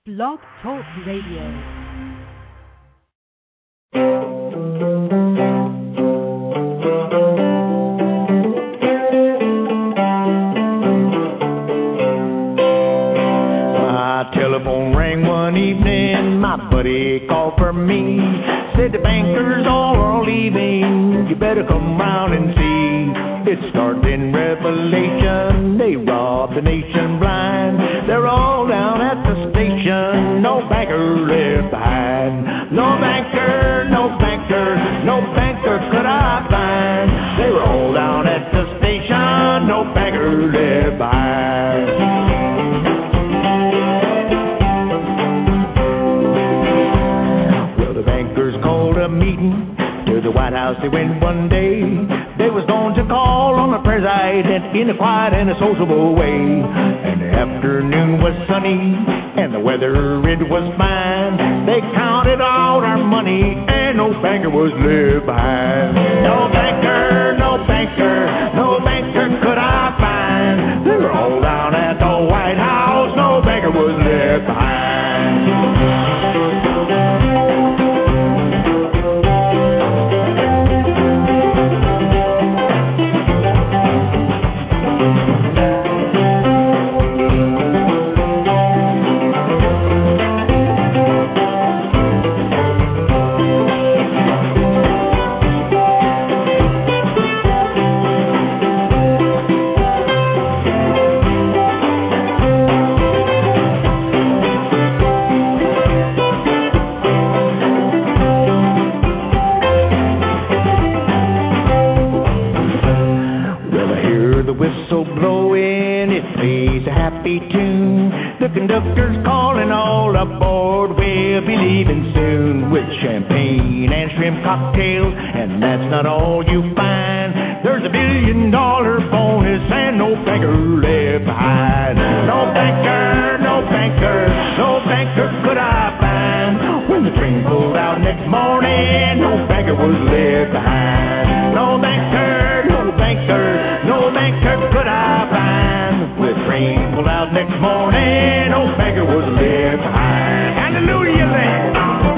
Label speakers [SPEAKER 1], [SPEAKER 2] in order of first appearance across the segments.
[SPEAKER 1] Blog Talk Radio.
[SPEAKER 2] Telephone rang one evening, my buddy called for me. Said the bankers all are leaving, you better come round and see. It started in Revelation, they robbed the nation blind. They're all down at the station, no banker left behind. No banker, no banker, no banker could I find. They were all down at the station, no banker left behind. Meeting to the White House they went one day. They was going to call on the president in a quiet and a sociable way. And the afternoon was sunny and the weather it was fine. They counted all our money and no banker was left behind. No banker, no banker, no banker could I find. They were all down at the White House, no banker was left behind. The conductor's calling all aboard. We'll be leaving soon with champagne and shrimp cocktails, and that's not all you find. There's $1 billion bonus and no banker left behind. No banker, no banker, no banker could I find. When the train pulled out next morning, no banker was left behind. No banker, no banker, no banker could I find. When the train pulled out next morning, no banker was left behind. Hallelujah, land.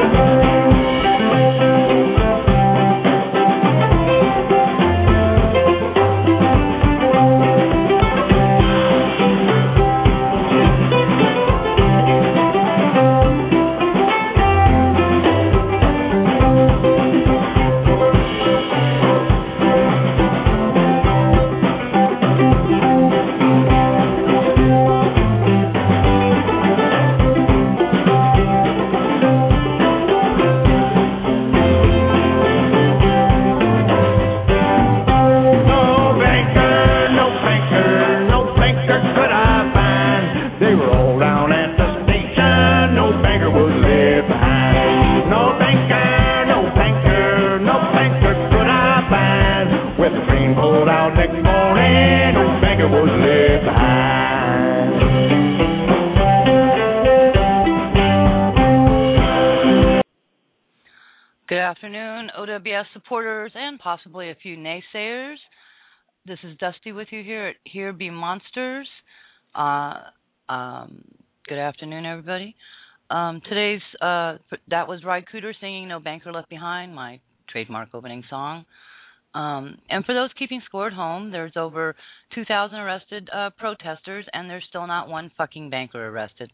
[SPEAKER 3] Good afternoon, OWS supporters and possibly a few naysayers. This is Dusty with you here at Here Be Monsters. Good afternoon, everybody. Today's that was Ride Cooter singing "No Banker Left Behind," my trademark opening song. And for those keeping score at home, there's over 2,000 arrested protesters, and there's still not one fucking banker arrested,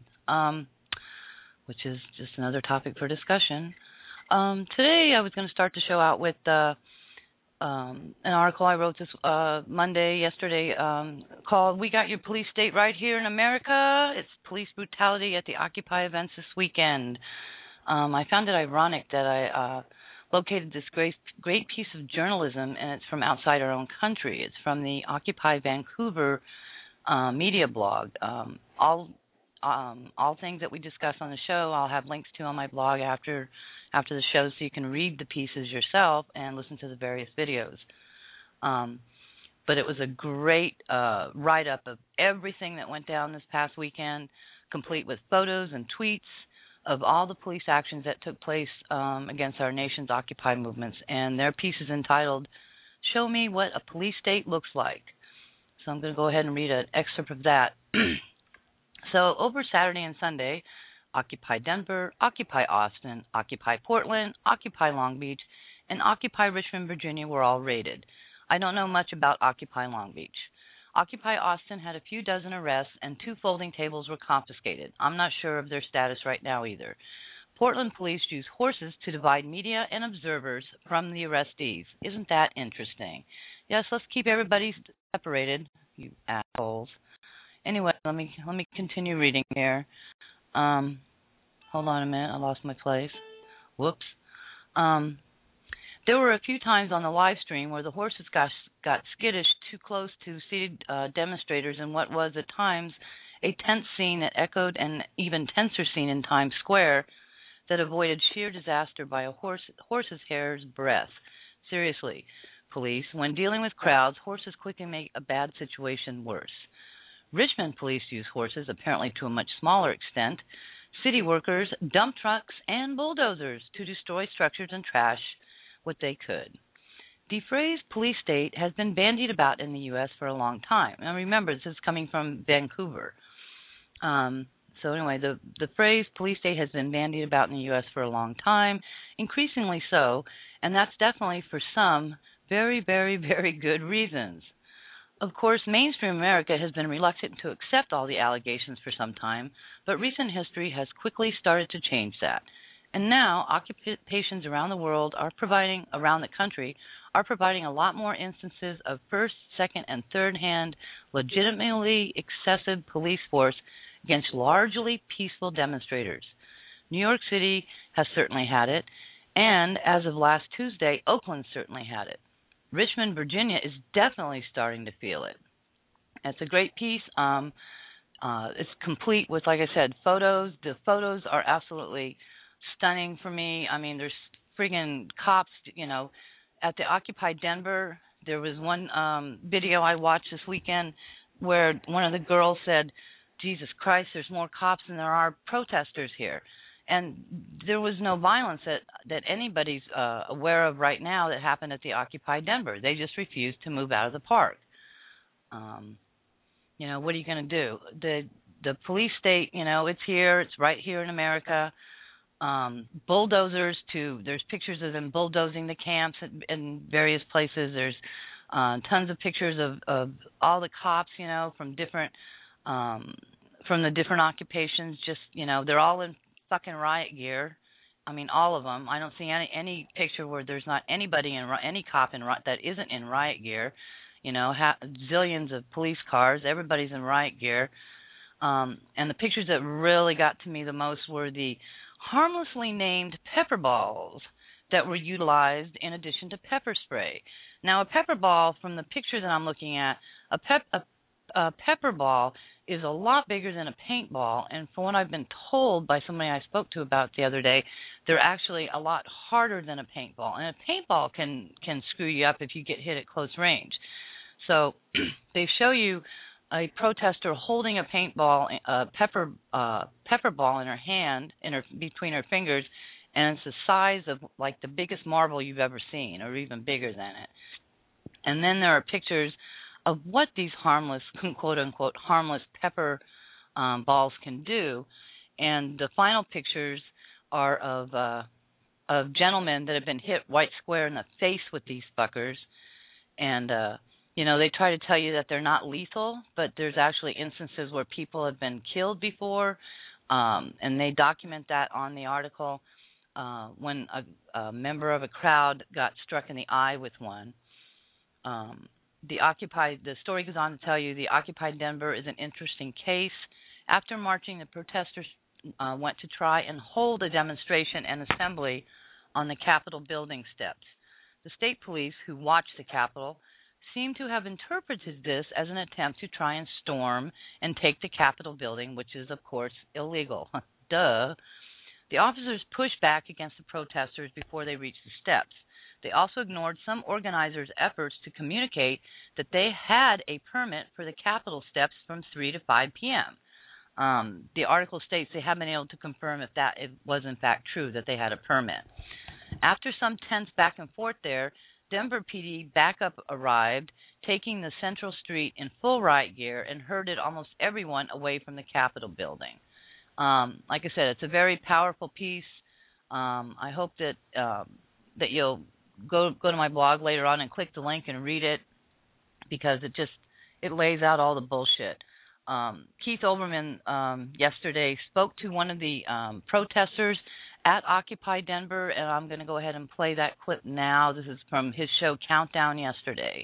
[SPEAKER 3] which is just another topic for discussion. Today I was going to start the show out with an article I wrote this yesterday, called "We Got Your Police State Right Here in America. It's Police Brutality at the Occupy events this weekend." I found it ironic that I located this great piece of journalism, and it's from outside our own country. It's from the Occupy Vancouver media blog. All things that we discuss on the show, I'll have links to on my blog after the show, so you can read the pieces yourself and listen to the various videos. But it was a great write-up of everything that went down this past weekend, complete with photos and tweets of all the police actions that took place against our nation's Occupy movements. And their piece is entitled, "Show Me What a Police State Looks Like." So I'm going to go ahead and read an excerpt of that. So over Saturday and Sunday, Occupy Denver, Occupy Austin, Occupy Portland, Occupy Long Beach, and Occupy Richmond, Virginia were all raided. I don't know much about Occupy Long Beach. Occupy Austin had a few dozen arrests and 2 folding tables were confiscated. I'm not sure of their status right now either. Portland police used horses to divide media and observers from the arrestees. Isn't that interesting? Yes, let's keep everybody separated, you assholes. Anyway, let me continue reading here. Hold on a minute, I lost my place. Whoops. There were a few times on the live stream where the horses got skittish too close to seated demonstrators in what was at times a tense scene that echoed an even tenser scene in Times Square that avoided sheer disaster by a horse's hair's breadth. Seriously, police, when dealing with crowds, horses quickly make a bad situation worse. Richmond police use horses, apparently to a much smaller extent, city workers, dump trucks, and bulldozers to destroy structures and trash what they could. The phrase police state has been bandied about in the U.S. for a long time. Now remember, this is coming from Vancouver. So anyway, the phrase police state has been bandied about in the U.S. for a long time, increasingly so, and that's definitely for some very, very, very good reasons. Of course, mainstream America has been reluctant to accept all the allegations for some time, but recent history has quickly started to change that. And now, occupations around the country are providing a lot more instances of first, second, and third-hand, legitimately excessive police force against largely peaceful demonstrators. New York City has certainly had it, and as of last Tuesday, Oakland certainly had it. Richmond, Virginia is definitely starting to feel it. It's a great piece. It's complete with, like I said, photos. The photos are absolutely stunning for me. I mean, there's friggin' cops, at the Occupy Denver. There was one video I watched this weekend where one of the girls said, Jesus Christ, there's more cops than there are protesters here. And there was no violence that anybody's aware of right now that happened at the Occupy Denver. They just refused to move out of the park. What are you going to do? The police state, it's here. It's right here in America. Bulldozers there's pictures of them bulldozing the camps in various places. There's tons of pictures of all the cops, from the different occupations. Just, they're all in fucking riot gear. I mean, all of them. I don't see any picture where there's not anybody any cop that isn't in riot gear. Zillions of police cars. Everybody's in riot gear. And the pictures that really got to me the most were the harmlessly named pepper balls that were utilized in addition to pepper spray. Now, a pepper ball, from the picture that I'm looking at, a pepper ball is a lot bigger than a paintball, and from what I've been told by somebody I spoke to about the other day, they're actually a lot harder than a paintball, and a paintball can screw you up if you get hit at close range. So they show you a protester holding a paintball, a pepper ball in her hand, between her fingers, and it's the size of like the biggest marble you've ever seen, or even bigger than it. And then there are pictures of what these harmless, quote-unquote, harmless pepper balls can do. And the final pictures are of gentlemen that have been hit white square in the face with these fuckers. And, they try to tell you that they're not lethal, but there's actually instances where people have been killed before, and they document that on the article when a member of a crowd got struck in the eye with one. The story goes on to tell you the Occupy Denver is an interesting case. After marching, the protesters went to try and hold a demonstration and assembly on the Capitol building steps. The state police, who watched the Capitol, seem to have interpreted this as an attempt to try and storm and take the Capitol building, which is, of course, illegal. Duh. The officers pushed back against the protesters before they reached the steps. They also ignored some organizers' efforts to communicate that they had a permit for the Capitol steps from 3 to 5 p.m. The article states they haven't been able to confirm if it was in fact true that they had a permit. After some tense back and forth there, Denver PD backup arrived, taking the Central Street in full riot gear and herded almost everyone away from the Capitol building. Like I said, it's a very powerful piece. I hope that that you'll go to my blog later on and click the link and read it, because it lays out all the bullshit. Keith Olbermann yesterday spoke to one of the protesters at Occupy Denver, and I'm going to go ahead and play that clip now. This is from his show Countdown yesterday.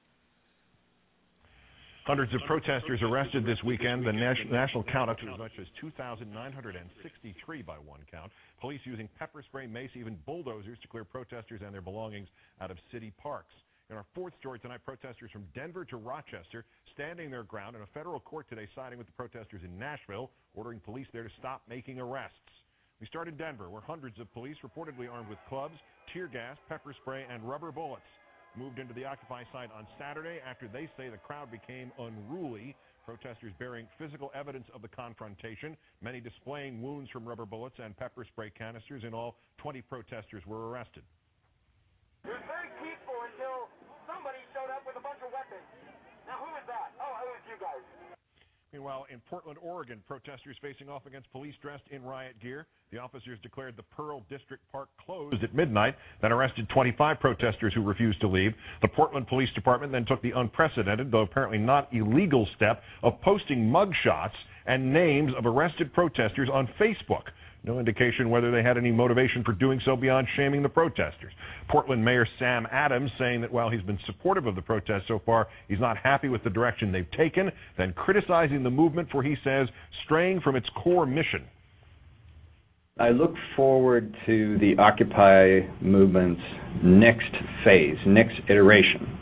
[SPEAKER 4] Hundreds of protesters arrested this weekend. The national count up to as much as 2,963 by one count. Police using pepper spray, mace, even bulldozers to clear protesters and their belongings out of city parks. In our fourth story tonight, protesters from Denver to Rochester standing their ground in a federal court today, siding with the protesters in Nashville, ordering police there to stop making arrests. We start in Denver, where hundreds of police, reportedly armed with clubs, tear gas, pepper spray, and rubber bullets, moved into the Occupy site on Saturday after they say the crowd became unruly. Protesters bearing physical evidence of the confrontation, many displaying wounds from rubber bullets and pepper spray canisters. In all, 20 protesters were arrested.
[SPEAKER 5] It was very peaceful until somebody showed up with a bunch of weapons. Now, who is that? Oh, it was you guys.
[SPEAKER 4] Meanwhile, in Portland, Oregon, protesters facing off against police dressed in riot gear. The officers declared the Pearl District Park closed at midnight, then arrested 25 protesters who refused to leave. The Portland Police Department then took the unprecedented, though apparently not illegal, step of posting mugshots and names of arrested protesters on Facebook. No indication whether they had any motivation for doing so beyond shaming the protesters. Portland Mayor Sam Adams saying that while he's been supportive of the protests so far, he's not happy with the direction they've taken, then criticizing the movement for, he says, straying from its core mission.
[SPEAKER 6] I look forward to the Occupy movement's next phase, next iteration,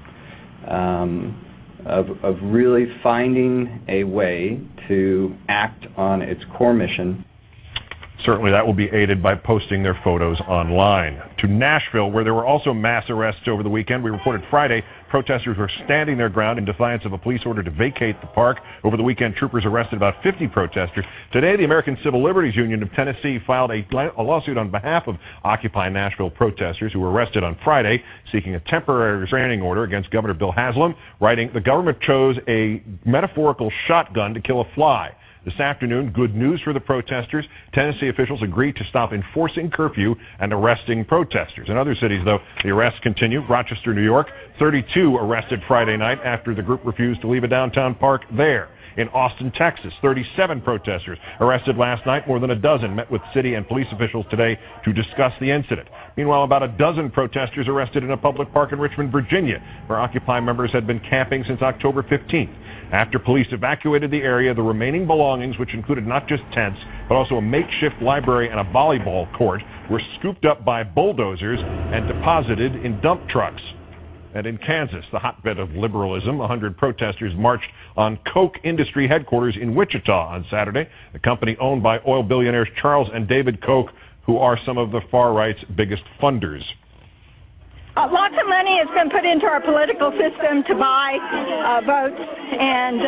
[SPEAKER 6] of really finding a way to act on its core mission.
[SPEAKER 4] Certainly that will be aided by posting their photos online. To Nashville, where there were also mass arrests over the weekend. We reported Friday protesters were standing their ground in defiance of a police order to vacate the park. Over the weekend, troopers arrested about 50 protesters. Today, the American Civil Liberties Union of Tennessee filed a lawsuit on behalf of Occupy Nashville protesters who were arrested on Friday, seeking a temporary restraining order against Governor Bill Haslam, writing, "The government chose a metaphorical shotgun to kill a fly." This afternoon, good news for the protesters. Tennessee officials agreed to stop enforcing curfew and arresting protesters. In other cities, though, the arrests continue. Rochester, New York, 32 arrested Friday night after the group refused to leave a downtown park there. In Austin, Texas, 37 protesters arrested last night. More than a dozen met with city and police officials today to discuss the incident. Meanwhile, about a dozen protesters arrested in a public park in Richmond, Virginia, where Occupy members had been camping since October 15th. After police evacuated the area, the remaining belongings, which included not just tents, but also a makeshift library and a volleyball court, were scooped up by bulldozers and deposited in dump trucks. And in Kansas, the hotbed of liberalism, 100 protesters marched on Koch Industry headquarters in Wichita on Saturday, the company owned by oil billionaires Charles and David Koch, who are some of the far-right's biggest funders.
[SPEAKER 7] Lots of money has been put into our political system to buy votes, and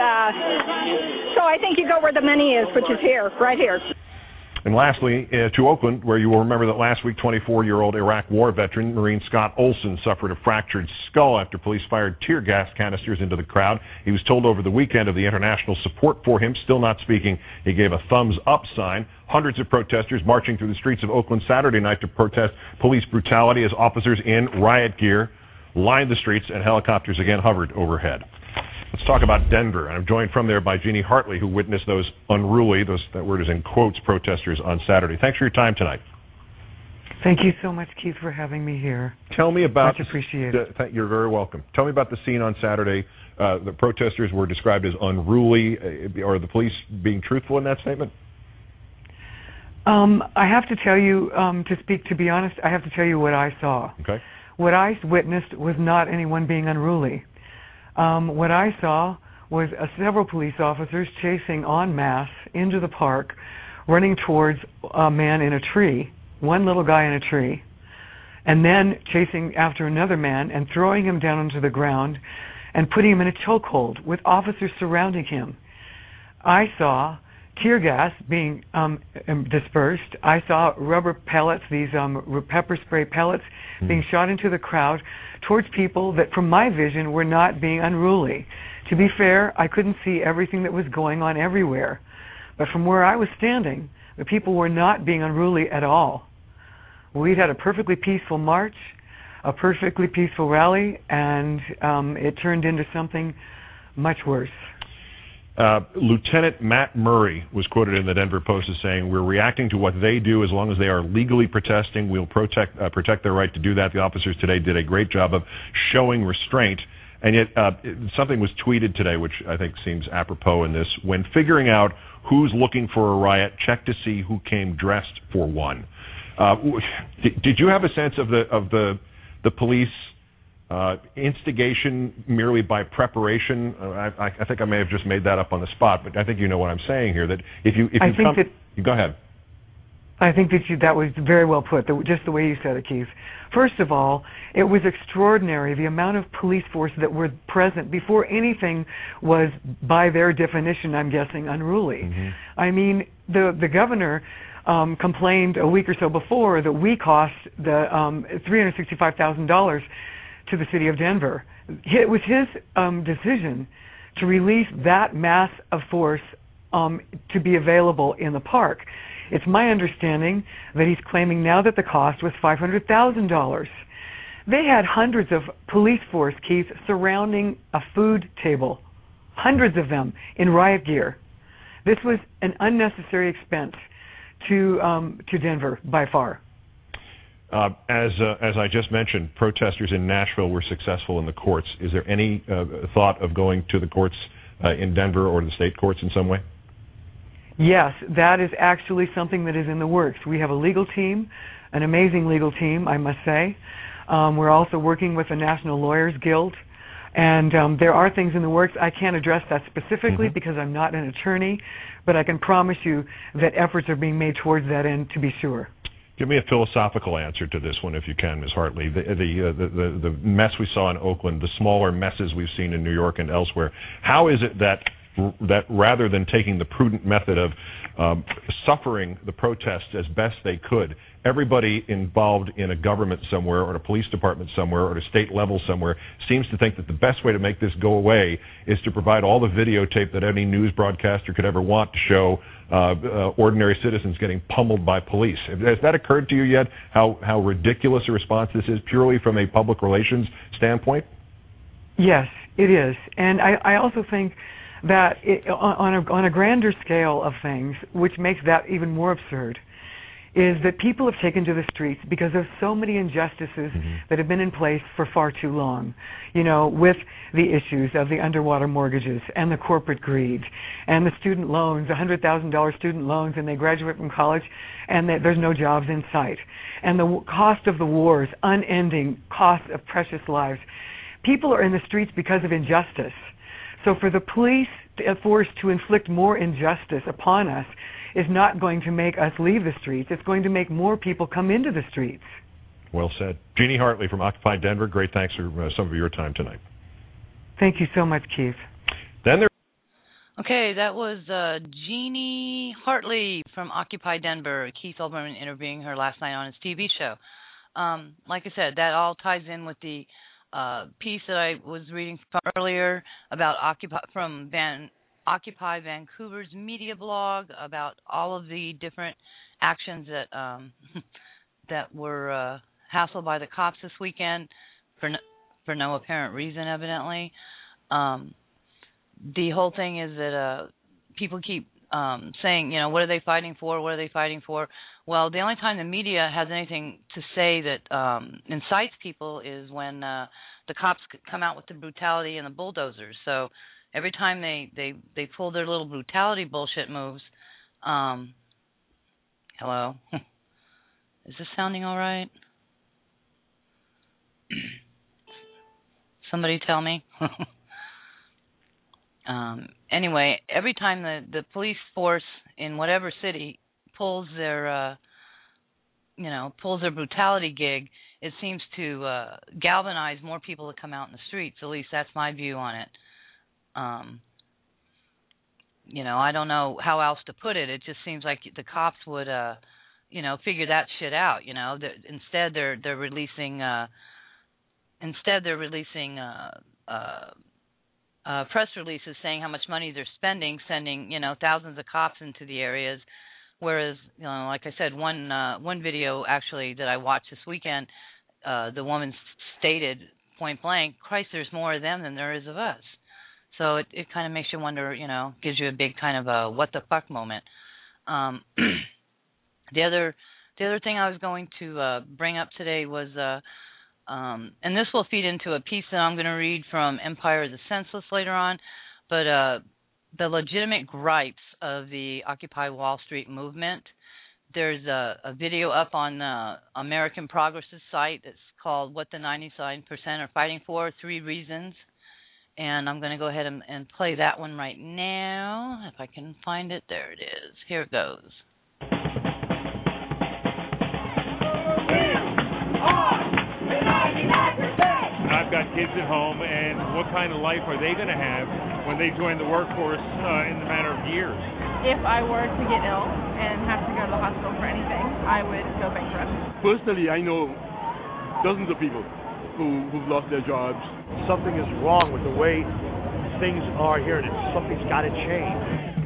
[SPEAKER 7] so I think you go where the money is, which is here, right here.
[SPEAKER 4] And lastly, to Oakland, where you will remember that last week 24-year-old Iraq War veteran Marine Scott Olson suffered a fractured skull after police fired tear gas canisters into the crowd. He was told over the weekend of the international support for him. Still not speaking, he gave a thumbs-up sign. Hundreds of protesters marching through the streets of Oakland Saturday night to protest police brutality as officers in riot gear lined the streets and helicopters again hovered overhead. Let's talk about Denver. I'm joined from there by Jeannie Hartley, who witnessed those unruly, that word is in quotes, protesters on Saturday. Thanks for your time tonight.
[SPEAKER 8] Thank you so much, Keith, for having me here.
[SPEAKER 4] Tell me about...
[SPEAKER 8] Much appreciated.
[SPEAKER 4] You're very welcome. Tell me about the scene on Saturday. The protesters were described as unruly. Are the police being truthful in that statement?
[SPEAKER 8] I have to tell you, to be honest, I have to tell you what I saw.
[SPEAKER 4] Okay.
[SPEAKER 8] What I witnessed was not anyone being unruly. What I saw was several police officers chasing en masse into the park, running towards a man in a tree, one little guy in a tree, and then chasing after another man and throwing him down onto the ground and putting him in a chokehold with officers surrounding him. I saw tear gas being dispersed. I saw rubber pellets, these pepper spray pellets, being shot into the crowd towards people that, from my vision, were not being unruly. To be fair, I couldn't see everything that was going on everywhere. But from where I was standing, the people were not being unruly at all. We'd had a perfectly peaceful march, a perfectly peaceful rally, and it turned into something much worse.
[SPEAKER 4] Lieutenant Matt Murray was quoted in the Denver Post as saying, "We're reacting to what they do as long as they are legally protesting. We'll protect their right to do that. The officers today did a great job of showing restraint." And yet something was tweeted today, which I think seems apropos in this. When figuring out who's looking for a riot, check to see who came dressed for one. Did you have a sense of the police instigation merely by preparation? I think I may have just made that up on the spot, but I think you know what I'm saying here. That if you go ahead.
[SPEAKER 8] I think that was very well put, just the way you said it, Keith. First of all, it was extraordinary the amount of police force that were present before anything was, by their definition, I'm guessing, unruly. Mm-hmm. I mean, the governor complained a week or so before that we cost the $365,000 to the city of Denver. It was his decision to release that mass of force to be available in the park. It's my understanding that he's claiming now that the cost was $500,000. They had hundreds of police force, Keith, surrounding a food table, hundreds of them in riot gear. This was an unnecessary expense to Denver by far.
[SPEAKER 4] As I just mentioned, protesters in Nashville were successful in the courts. Is there any thought of going to the courts in Denver or the state courts in some way?
[SPEAKER 8] Yes, that is actually something that is in the works. We have a legal team, an amazing legal team, I must say. We're also working with the National Lawyers Guild, and there are things in the works. I can't address that specifically because I'm not an attorney, but I can promise you that efforts are being made towards that end, to be sure.
[SPEAKER 4] Give me a philosophical answer to this one, if you can, Ms. Hartley. The mess we saw in Oakland, the smaller messes we've seen in New York and elsewhere, how is it that rather than taking the prudent method of suffering the protests as best they could, everybody involved in a government somewhere or a police department somewhere or at a state level somewhere seems to think that the best way to make this go away is to provide all the videotape that any news broadcaster could ever want to show ordinary citizens getting pummeled by police? Has that occurred to you yet, how ridiculous a response this is purely from a public relations standpoint?
[SPEAKER 8] Yes, it is. And I also think that on a grander scale of things, which makes that even more absurd, is that people have taken to the streets because of so many injustices that have been in place for far too long. You know, with the issues of the underwater mortgages and the corporate greed and the student loans, the $100,000 student loans, and they graduate from college and there's no jobs in sight. And the cost of the wars, unending cost of precious lives. People are in the streets because of injustice. So for the police force to inflict more injustice upon us is not going to make us leave the streets. It's going to make more people come into the streets.
[SPEAKER 4] Well said. Jeannie Hartley from Occupy Denver, great thanks for some of your time tonight.
[SPEAKER 8] Thank you so much, Keith.
[SPEAKER 3] Okay, that was Jeannie Hartley from Occupy Denver. Keith Olbermann interviewing her last night on his TV show. Like I said, that all ties in with the piece that I was reading from earlier about Occupy Vancouver's media blog about all of the different actions that that were hassled by the cops this weekend for no apparent reason, evidently. The whole thing is that people keep saying, you know, what are they fighting for? What are they fighting for? Well, the only time the media has anything to say that incites people is when the cops come out with the brutality and the bulldozers. So every time they pull their little brutality bullshit moves, hello? Is this sounding all right? Somebody tell me. Anyway, every time the police force in whatever city pulls their brutality gig, it seems to galvanize more people to come out in the streets. At least that's my view on it. I don't know how else to put it. It just seems like the cops would, figure that shit out. Instead they're releasing press releases saying how much money they're spending, sending thousands of cops into the areas. Whereas, like I said, one video actually that I watched this weekend, the woman stated point blank, "Christ, there's more of them than there is of us." So it kind of makes you wonder, gives you a big kind of a what the fuck moment. The other thing I was going to bring up today was, and this will feed into a piece that I'm going to read from Empire of the Senseless later on, but the legitimate gripes of the Occupy Wall Street movement. There's a video up on American Progress's site that's called "What the 99% Are Fighting For: 3 Reasons," and I'm going to go ahead and play that one right now. If I can find it, there it is. Here it goes.
[SPEAKER 9] I've got kids at home, and what kind of life are they going to have when they join the workforce in the matter of years?
[SPEAKER 10] If I were to get ill and have to go to the hospital for anything, I would go bankrupt.
[SPEAKER 11] Personally, I know dozens of people who've lost their jobs.
[SPEAKER 12] Something is wrong with the way things are here, and something's got to change.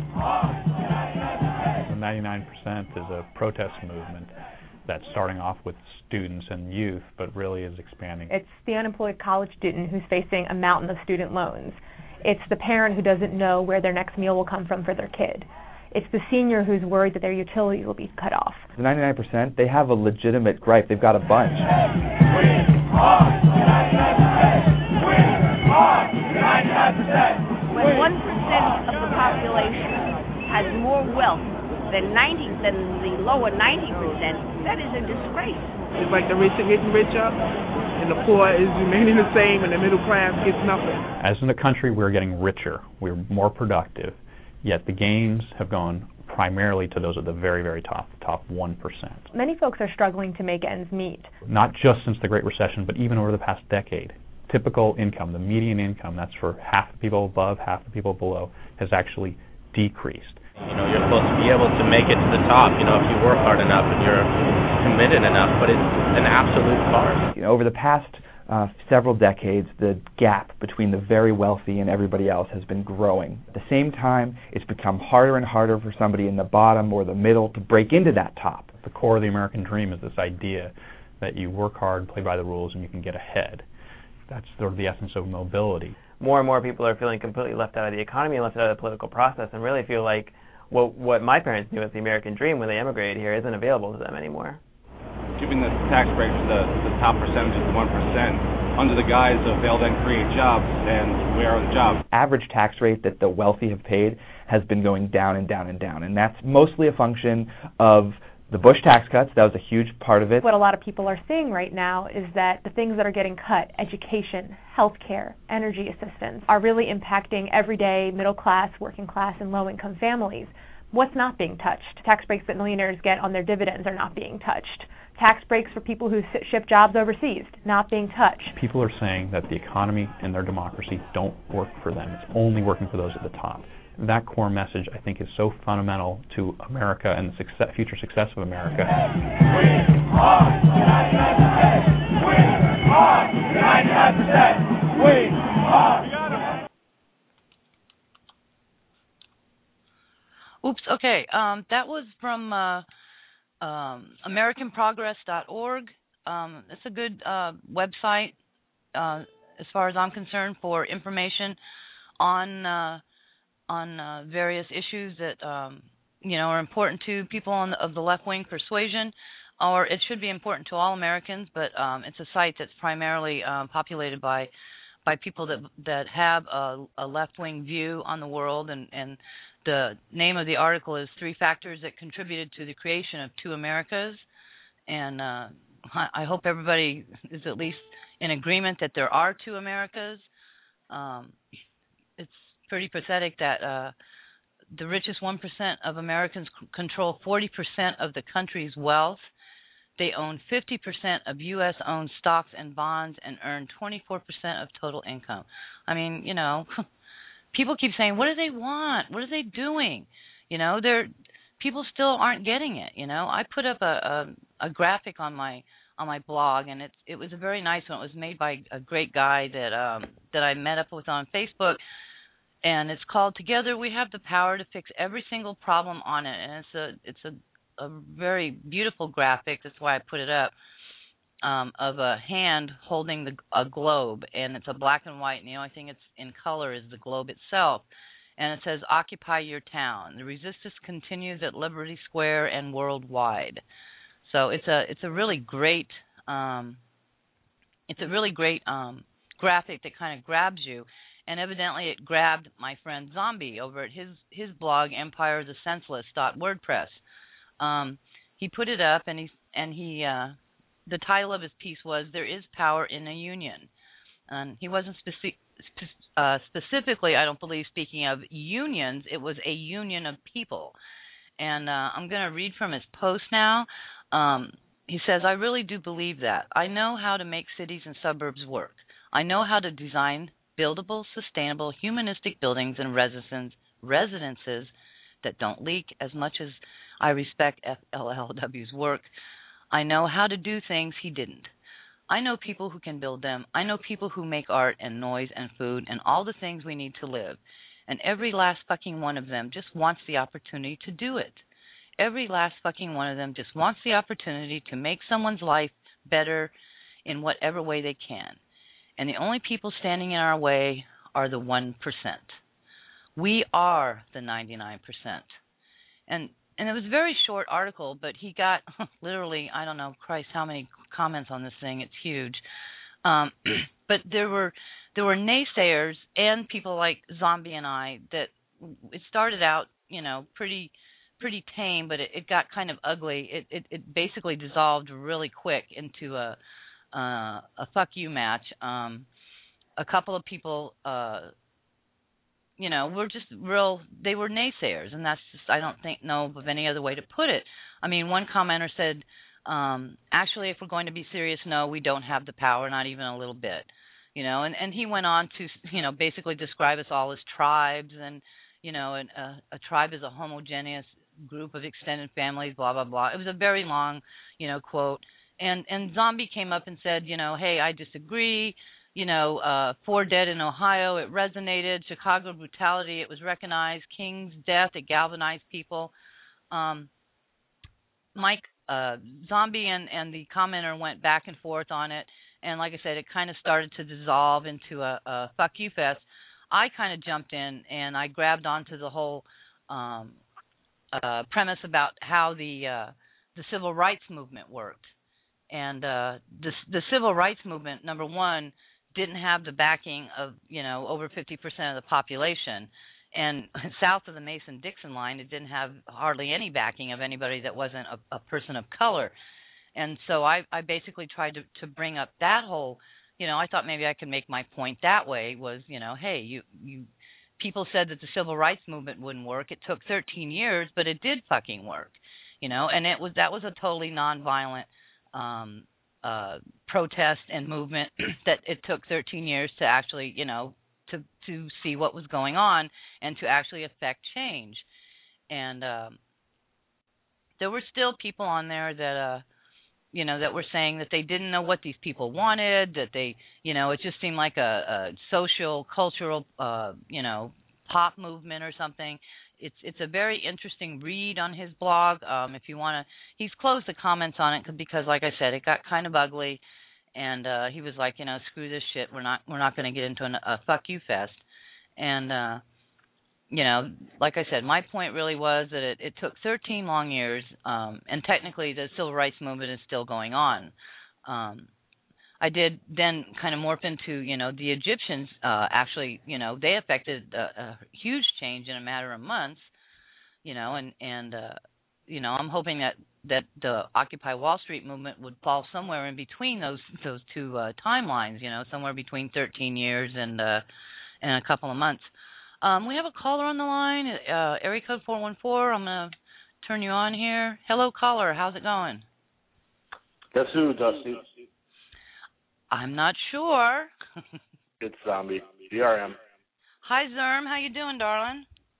[SPEAKER 13] The 99% is a protest movement that's starting off with students and youth, but really is expanding.
[SPEAKER 14] It's the unemployed college student who's facing a mountain of student loans. It's the parent who doesn't know where their next meal will come from for their kid. It's the senior who's worried that their utilities will be cut off.
[SPEAKER 15] The 99%, they have a legitimate gripe. They've got a bunch.
[SPEAKER 16] When 1% of the population has more wealth than the lower 90%, that is a disgrace.
[SPEAKER 17] It's like the rich are getting richer, and the poor is remaining the same, and the middle class gets nothing.
[SPEAKER 13] As in a country, we're getting richer, we're more productive, yet the gains have gone primarily to those at the very, very top 1%.
[SPEAKER 14] Many folks are struggling to make ends meet.
[SPEAKER 13] Not just since the Great Recession, but even over the past decade. Typical income, the median income, that's for half the people above, half the people below, has actually decreased.
[SPEAKER 18] You're supposed to be able to make it to the top, if you work hard enough and you're committed enough, but it's an absolute farce.
[SPEAKER 15] Over the past several decades, the gap between the very wealthy and everybody else has been growing. At the same time, it's become harder and harder for somebody in the bottom or the middle to break into that top.
[SPEAKER 13] The core of the American dream is this idea that you work hard, play by the rules, and you can get ahead. That's sort of the essence of mobility.
[SPEAKER 19] More and more people are feeling completely left out of the economy and left out of the political process, and really feel like what my parents knew as the American dream when they emigrated here isn't available to them anymore.
[SPEAKER 20] Giving the tax breaks to the top percentage of the 1% under the guise of they'll then create jobs, and where are the jobs?
[SPEAKER 15] Average tax rate that the wealthy have paid has been going down and down and down, and that's mostly a function of the Bush tax cuts. That was a huge part of it.
[SPEAKER 14] What a lot of people are seeing right now is that the things that are getting cut, education, healthcare, energy assistance, are really impacting everyday middle class, working class, and low-income families. What's not being touched? Tax breaks that millionaires get on their dividends are not being touched. Tax breaks for people who ship jobs overseas, not being touched.
[SPEAKER 13] People are saying that the economy and their democracy don't work for them. It's only working for those at the top. That core message, I think, is so fundamental to America and the future success of America.
[SPEAKER 2] We are 99%. We are 99%. We are.
[SPEAKER 3] Oops. Okay. That was from AmericanProgress.org. It's a good website, as far as I'm concerned, for information on various issues that are important to people of the left-wing persuasion, or it should be important to all Americans. But it's a site that's primarily populated by people that have a left-wing view on the world, and the name of the article is 3 Factors That Contributed to the Creation of Two Americas. And I hope everybody is at least in agreement that there are two Americas. It's pretty pathetic that the richest 1% of Americans control 40% of the country's wealth. They own 50% of U.S.-owned stocks and bonds and earn 24% of total income. I mean, people keep saying, what do they want? What are they doing? people still aren't getting it. I put up a graphic on my blog, and it was a very nice one. It was made by a great guy that I met up with on Facebook, and it's called "Together We Have the Power to Fix Every Single Problem on It." And it's a very beautiful graphic. That's why I put it up. Of a hand holding a globe, and it's a black and white, and the only thing it's in color is the globe itself. And it says, "Occupy your town. The resistance continues at Liberty Square and worldwide." So it's a really great graphic that kind of grabs you, and evidently it grabbed my friend Zombie over at his blog EmpireTheSenseless.wordpress. He put it up, and he the title of his piece was "There is Power in a Union." And he wasn't specifically, I don't believe, speaking of unions. It was a union of people. And I'm going to read from his post now. He says, "I really do believe that. I know how to make cities and suburbs work. I know how to design buildable, sustainable, humanistic buildings and residences that don't leak. As much as I respect FLLW's work, I know how to do things he didn't. I know people who can build them. I know people who make art and noise and food and all the things we need to live. And every last fucking one of them just wants the opportunity to do it. Every last fucking one of them just wants the opportunity to make someone's life better in whatever way they can. And the only people standing in our way are the 1%. We are the 99%. And it was a very short article, but he got literally, I don't know, Christ, how many comments on this thing? It's huge. But there were naysayers and people like Zombie and I that it started out, pretty tame, but it got kind of ugly. It basically dissolved really quick into a fuck you match. A couple of people were just they were naysayers, and that's just, I don't know of any other way to put it. I mean, one commenter said, actually, if we're going to be serious, no, we don't have the power, not even a little bit. And he went on to, basically describe us all as tribes, and, a tribe is a homogeneous group of extended families, blah, blah, blah. It was a very long, quote. And Zombie came up and said, hey, I disagree. 4 dead in Ohio, it resonated. Chicago brutality, it was recognized. King's death, it galvanized people. Mike, Zombie and the commenter went back and forth on it, and like I said, it kind of started to dissolve into a fuck you fest. I kind of jumped in, and I grabbed onto the whole premise about how the civil rights movement worked. And the civil rights movement, number one, didn't have the backing of, over 50% of the population. And south of the Mason-Dixon line, it didn't have hardly any backing of anybody that wasn't a person of color. And so I basically tried to bring up that whole, I thought maybe I could make my point that way was, hey, you people said that the civil rights movement wouldn't work. It took 13 years, but it did fucking work, and that was a totally nonviolent protest and movement that it took 13 years to actually, to see what was going on and to actually affect change. And there were still people on there that, that were saying that they didn't know what these people wanted, that they, it just seemed like a social, cultural, pop movement or something. It's a very interesting read on his blog. If you want to, he's closed the comments on it because, like I said, it got kind of ugly, and he was like, screw this shit. We're not going to get into a fuck you fest. And like I said, my point really was that it took 13 long years, and technically the civil rights movement is still going on. I did then kind of morph into, the Egyptians actually, they affected a huge change in a matter of months, and I'm hoping that the Occupy Wall Street movement would fall somewhere in between those two timelines, somewhere between 13 years and a couple of months. We have a caller on the line, area code 414. I'm going to turn you on here. Hello, caller. How's it going?
[SPEAKER 21] Guess who, Dusty?
[SPEAKER 3] I'm not sure.
[SPEAKER 21] It's Zombie. DRM.
[SPEAKER 3] Hi, Zerm. How you doing, darling?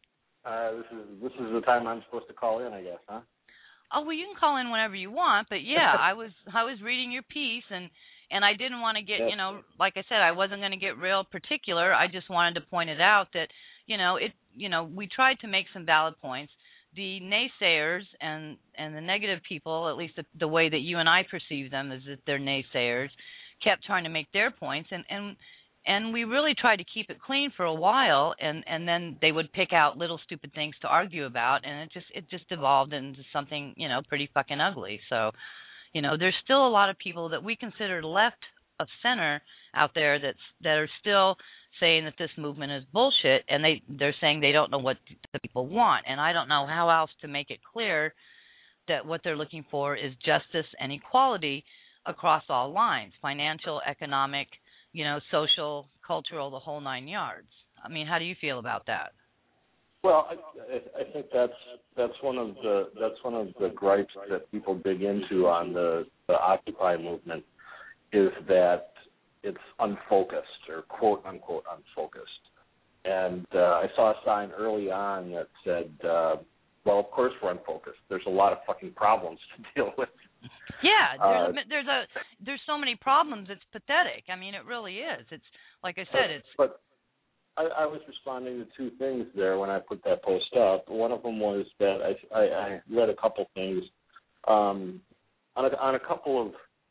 [SPEAKER 21] This is the time I'm supposed to call in, I guess, huh?
[SPEAKER 3] Oh, well, you can call in whenever you want, but yeah, I was reading your piece, and I didn't want to get, like I said, I wasn't going to get real particular. I just wanted to point it out that, we tried to make some valid points. The naysayers and the negative people, at least the way that you and I perceive them, is that they're naysayers, kept trying to make their points, and we really tried to keep it clean for a while, and then they would pick out little stupid things to argue about, and it just evolved into something, pretty fucking ugly. So, there's still a lot of people that we consider left of center out there that are still saying that this movement is bullshit, and they're saying they don't know what the people want, and I don't know how else to make it clear that what they're looking for is justice and equality across all lines: financial, economic, social, cultural, the whole 9 yards. I mean, how do you feel about that?
[SPEAKER 21] Well, I think that's one of the gripes that people dig into on the Occupy movement, is that it's unfocused, or quote unquote unfocused. And I saw a sign early on that said, well, of course we're unfocused. There's a lot of fucking problems to deal with.
[SPEAKER 3] Yeah, there's so many problems. It's pathetic. I mean, it really is. It's like I said.
[SPEAKER 21] But I was responding to two things there when I put that post up. One of them was that I read a couple things on a couple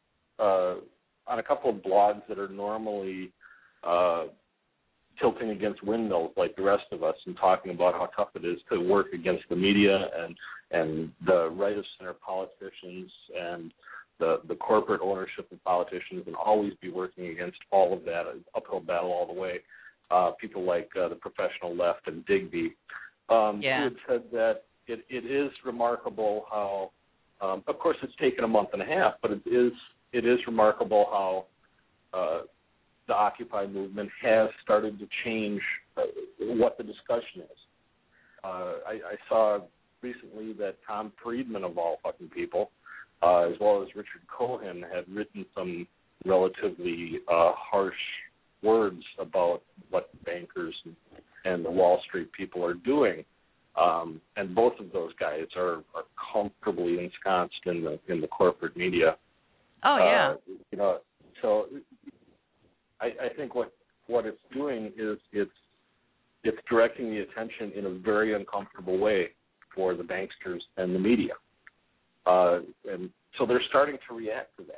[SPEAKER 21] of blogs that are normally tilting against windmills like the rest of us, and talking about how tough it is to work against the media and the right of center politicians and the corporate ownership of politicians, and always be working against all of that, uphill battle all the way. People like the Professional Left and Digby, who had said that it is remarkable how, of course it's taken a month and a half, but it is remarkable how the Occupy movement has started to change what the discussion is. I saw recently that Tom Friedman, of all fucking people, as well as Richard Cohen, had written some relatively harsh words about what bankers and the Wall Street people are doing. And both of those guys are comfortably ensconced in the corporate media.
[SPEAKER 3] Oh yeah.
[SPEAKER 21] So I think what it's doing is it's directing the attention in a very uncomfortable way for the banksters and the media, and so they're starting to react to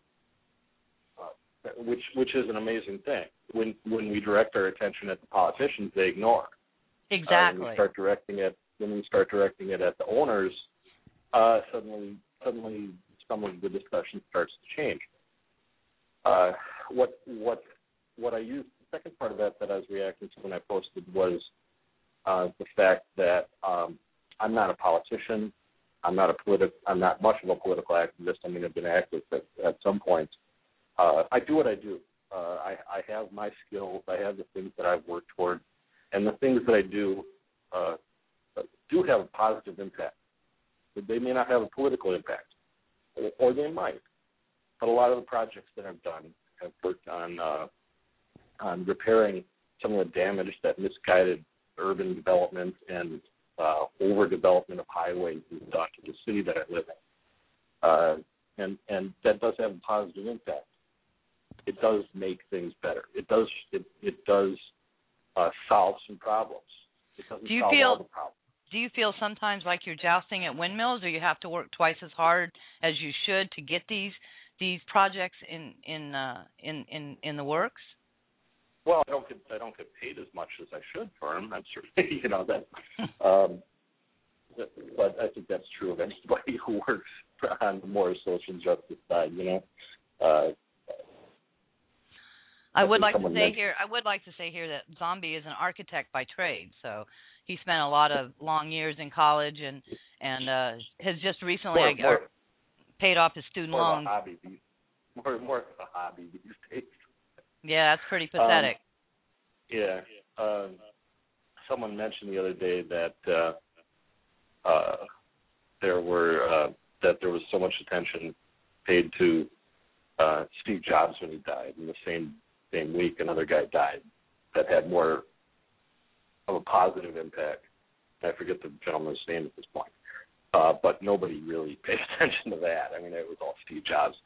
[SPEAKER 21] that, which is an amazing thing. When we direct our attention at the politicians, they ignore.
[SPEAKER 3] Exactly.
[SPEAKER 21] When we start directing it at the owners, suddenly some of the discussion starts to change. What I used, the second part of that I was reacting to when I posted was the fact that I'm not a politician. I'm not much of a political activist. I mean, I've been active at some point. I do what I do. I have my skills. I have the things that I've worked toward, and the things that I do have a positive impact. They may not have a political impact, or they might. But a lot of the projects that I've done have worked on repairing some of the damage that misguided urban development and overdevelopment of highways has done to the city that I live in. And that does have a positive impact. It does make things better. It does solve some problems. It doesn't solve all the problems.
[SPEAKER 3] Do you feel sometimes like you're jousting at windmills, or you have to work twice as hard as you should to get these projects in the works?
[SPEAKER 21] Well, I don't get paid as much as I should for them. I'm sure that. But I think that's true of anybody who works on the more social justice side.
[SPEAKER 3] I would like to say here that Zombie is an architect by trade, so he spent a lot of long years in college and has just recently paid off his student loans.
[SPEAKER 21] More of a hobby these days. Yeah,
[SPEAKER 3] that's pretty pathetic.
[SPEAKER 21] Someone mentioned the other day that there was so much attention paid to Steve Jobs when he died. In the same week, another guy died that had more of a positive impact I forget the gentleman's name at this point. But nobody really paid attention to that. I mean, it was all Steve Jobs.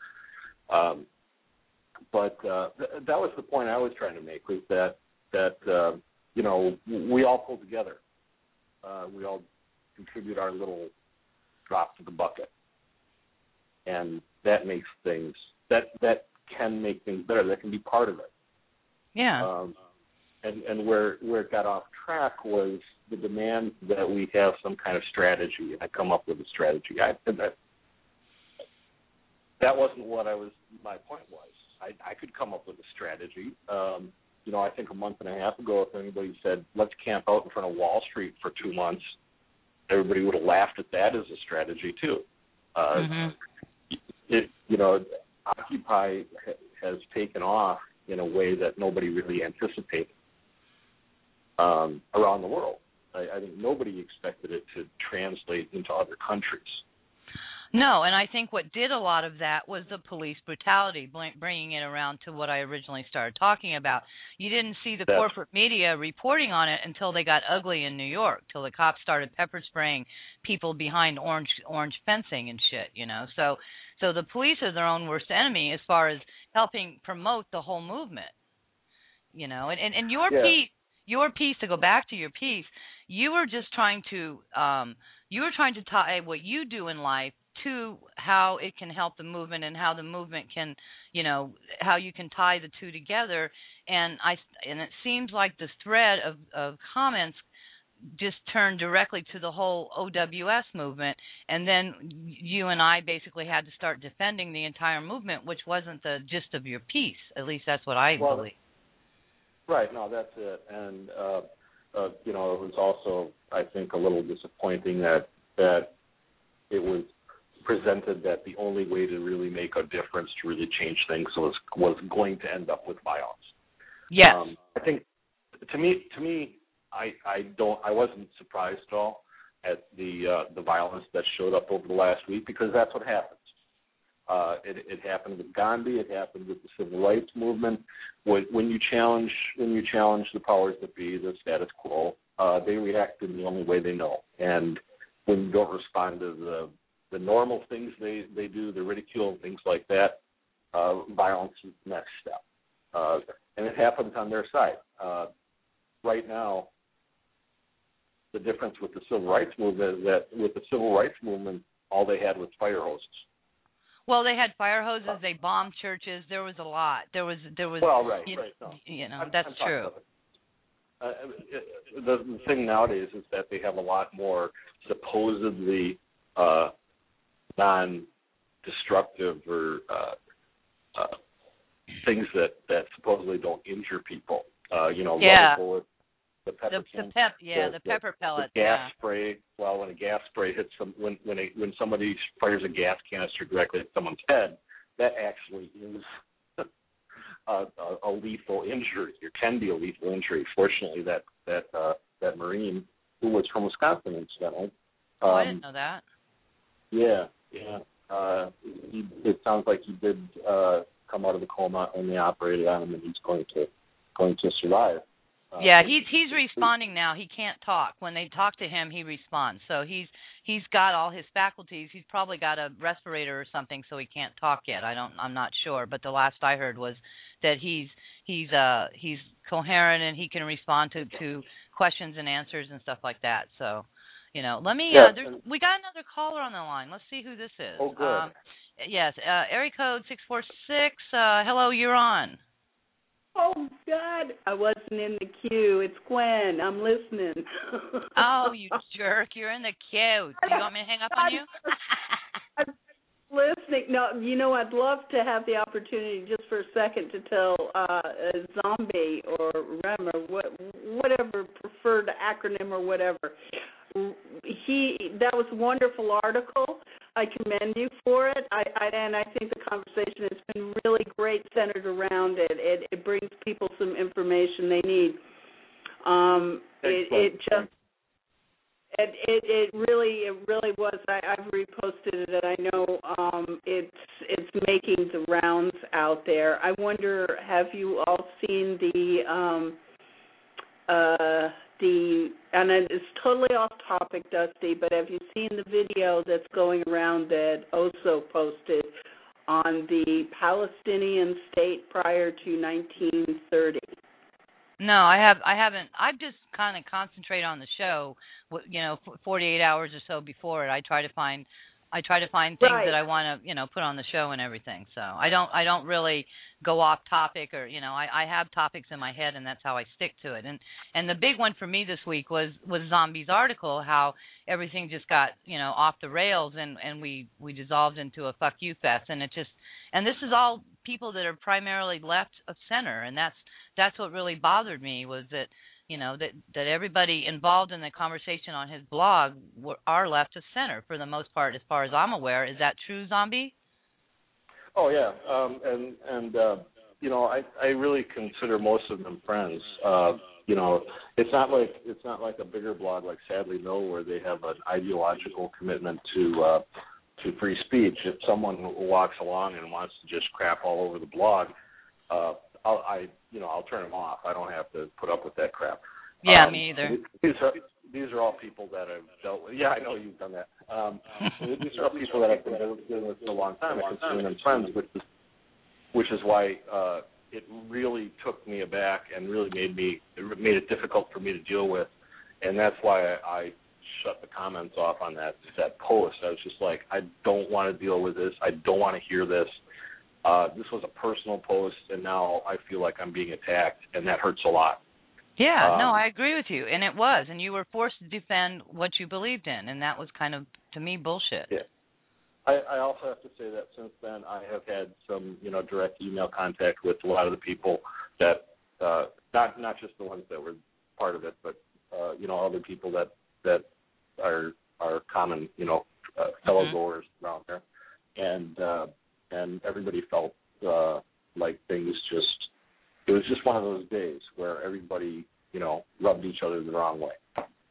[SPEAKER 21] But that was the point I was trying to make, was that you know, we all pull together. We all contribute our little drop to the bucket, and that makes things that can make things better. That can be part of it.
[SPEAKER 3] Yeah.
[SPEAKER 21] And where it got off track was the demand that we have some kind of strategy. And I come up with a strategy. That wasn't what my point was. I could come up with a strategy. You know, I think a month and a half ago, if anybody said, let's camp out in front of Wall Street for 2 months, everybody would have laughed at that as a strategy, too. You know, Occupy has taken off in a way that nobody really anticipated around the world. I think nobody expected it to translate into other countries.
[SPEAKER 3] No, and I think what did a lot of that was the police brutality, bringing it around to what I originally started talking about. You didn't see the corporate media reporting on it until they got ugly in New York, till the cops started pepper spraying people behind orange fencing and shit, you know. So the police are their own worst enemy as far as helping promote the whole movement, you know. And your piece, to go back to your piece, you were just trying to tie what you do in life to how it can help the movement and how the movement can, you know, how you can tie the two together. And it seems like the thread of comments just turned directly to the whole OWS movement, and then you and I basically had to start defending the entire movement, which wasn't the gist of your piece. At least that's what I believe.
[SPEAKER 21] Right. No, that's it. And you know, it was also, I think, a little disappointing that it was presented that the only way to really make a difference, to really change things, was going to end up with violence.
[SPEAKER 3] Yes.
[SPEAKER 21] I think to me, I wasn't surprised at all at the violence that showed up over the last week, because that's what happens. It happened with Gandhi. It happened with the civil rights movement. When you challenge the powers that be, the status quo, they react in the only way they know. And when you don't respond to the normal things they do, the ridicule and things like that, violence is the next step. And it happens on their side. Right now, the difference with the civil rights movement is that with the civil rights movement, all they had was fire hoses.
[SPEAKER 3] Well, they had fire hoses. They bombed churches. There was a lot. There was.
[SPEAKER 21] Well, right. No.
[SPEAKER 3] You know, that's true.
[SPEAKER 21] The thing nowadays is that they have a lot more supposedly non-destructive or things that supposedly don't injure people. You know, rubber bullets, the pepper
[SPEAKER 3] the pepper pellets,
[SPEAKER 21] the gas spray. Well, when a gas spray hits when somebody fires a gas canister directly at someone's head, that actually is a lethal injury. It can be a lethal injury. Fortunately, that Marine, who was from Wisconsin, incidentally.
[SPEAKER 3] I didn't know that.
[SPEAKER 21] Yeah. It sounds like he did come out of the coma, and they operated on him, and he's going to survive.
[SPEAKER 3] He's responding now. He can't talk. When they talk to him, he responds. So he's got all his faculties. He's probably got a respirator or something, so he can't talk yet. I'm not sure, but the last I heard was that he's coherent and he can respond to questions and answers and stuff like that. So, you know, let me. We got another caller on the line. Let's see who this is.
[SPEAKER 21] Oh, good.
[SPEAKER 3] Yes, area code 646. Hello, you're on.
[SPEAKER 1] Oh, God, I wasn't in the queue. It's Gwen. I'm listening.
[SPEAKER 3] Oh, you jerk. You're in the queue. Do you want me to hang up on you?
[SPEAKER 1] I'm listening. No, you know, I'd love to have the opportunity just for a second to tell Zombie or Rem or whatever preferred acronym or whatever. That was a wonderful article. I commend you for it. And I think the conversation has been really great centered around it. It brings people some information they need. It really was. I've reposted it, and I know it's making the rounds out there. I wonder, have you all seen the and it's totally off topic, Dusty, but have you seen the video that's going around that Oso posted on the Palestinian state prior to 1930?
[SPEAKER 3] No, I haven't. I just kind of concentrate on the show. 48 hours or so before it, I try to find things that I want to, put on the show and everything. So I don't really go off topic, or I have topics in my head, and that's how I stick to it. And the big one for me this week was Zombie's article, how everything just got off the rails, and we dissolved into a fuck you fest, and this is all people that are primarily left of center, and that's what really bothered me, was that that everybody involved in the conversation on his blog are left of center for the most part, as far as I'm aware. Is that true, Zombie?
[SPEAKER 21] Oh yeah, I really consider most of them friends. It's not like a bigger blog like Sadly No, where they have an ideological commitment to free speech. If someone walks along and wants to just crap all over the blog, I'll turn them off. I don't have to put up with that crap.
[SPEAKER 3] Yeah, me either.
[SPEAKER 21] These are all people that I've dealt with. Yeah, I know you've done that. These are all people that I've been dealing with for a long time. I consider them friends, which is why it really took me aback and really made it difficult for me to deal with, and that's why I shut the comments off on that post. I was just like, I don't want to deal with this. I don't want to hear this. This was a personal post, and now I feel like I'm being attacked, and that hurts a lot.
[SPEAKER 3] Yeah, no, I agree with you, and it was, and you were forced to defend what you believed in, and that was kind of, to me, bullshit.
[SPEAKER 21] Yeah. I also have to say that since then I have had some, direct email contact with a lot of the people that, not just the ones that were part of it, but other people that are common, fellow goers around there, and everybody felt like things it was just one of those days where everybody, rubbed each other the wrong way.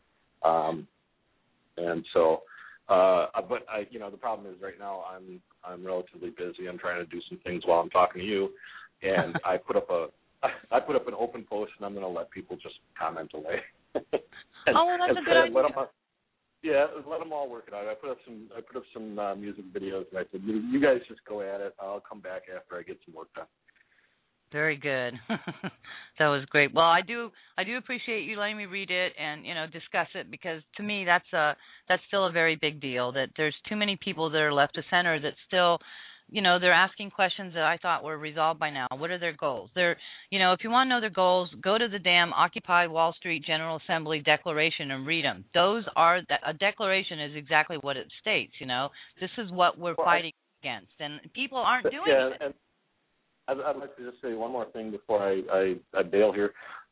[SPEAKER 21] And so, but the problem is right now I'm relatively busy. I'm trying to do some things while I'm talking to you, and I put up an open post, and I'm going to let people just comment away.
[SPEAKER 3] That's a good idea.
[SPEAKER 21] Let them all work it out. I put up some music videos, and I said, you guys just go at it. I'll come back after I get some work done.
[SPEAKER 3] Very good. That was great. Well, I do appreciate you letting me read it and discuss it, because to me that's still a very big deal, that there's too many people that are left of center that still they're asking questions that I thought were resolved by now. What are their goals? If you want to know their goals, go to the damn Occupy Wall Street General Assembly Declaration and read them. A declaration is exactly what it states. This is what we're fighting against, and people aren't doing it.
[SPEAKER 21] And I'd like to just say one more thing before I bail here.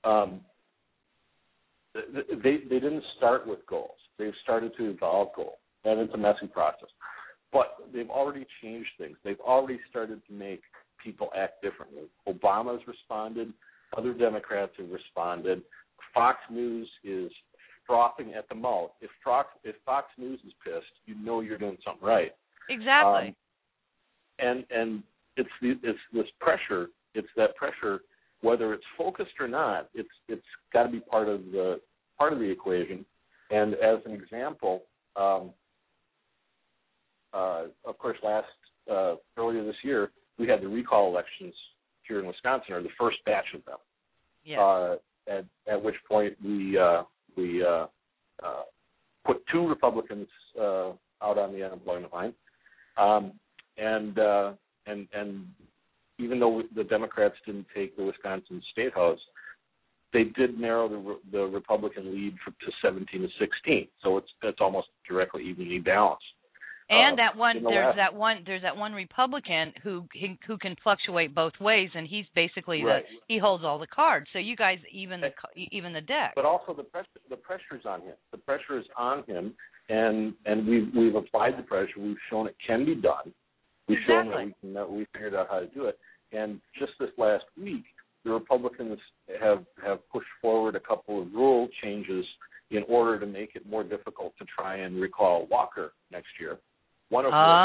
[SPEAKER 21] They didn't start with goals. They've started to evolve goals, and it's a messy process. But they've already changed things. They've already started to make people act differently. Obama's responded. Other Democrats have responded. Fox News is frothing at the mouth. If Fox News is pissed, you're doing something right.
[SPEAKER 3] Exactly.
[SPEAKER 21] And it's this pressure. It's that pressure, whether it's focused or not. It's got to be part of the equation. And as an example, of course, earlier this year, we had the recall elections here in Wisconsin, or the first batch of them.
[SPEAKER 3] Yeah.
[SPEAKER 21] At which point we put 2 Republicans out on the unemployment line, and even though the Democrats didn't take the Wisconsin State House, they did narrow the Republican lead to 17 to 16. So it's almost directly evenly balanced.
[SPEAKER 3] And there's that one Republican who can fluctuate both ways, and he's basically he holds all the cards. So you guys even the deck.
[SPEAKER 21] But also the pressure's on him. The pressure is on him, and we've applied the pressure. We've shown it can be done. We've shown that we figured out how to do it. And just this last week, the Republicans have pushed forward a couple of rule changes in order to make it more difficult to try and recall Walker next year. One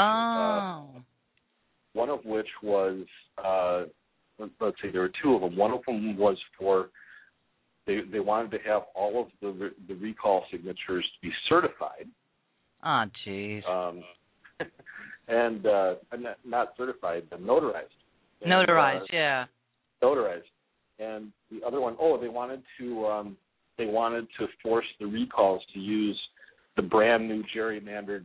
[SPEAKER 21] of which was, let's see, there were 2 of them. One of them was for They wanted to have all of the recall signatures to be certified.
[SPEAKER 3] Oh, jeez.
[SPEAKER 21] And not certified, but notarized.
[SPEAKER 3] Notarized, yeah.
[SPEAKER 21] Notarized. And the other one, they wanted to force the recalls to use the brand new gerrymandered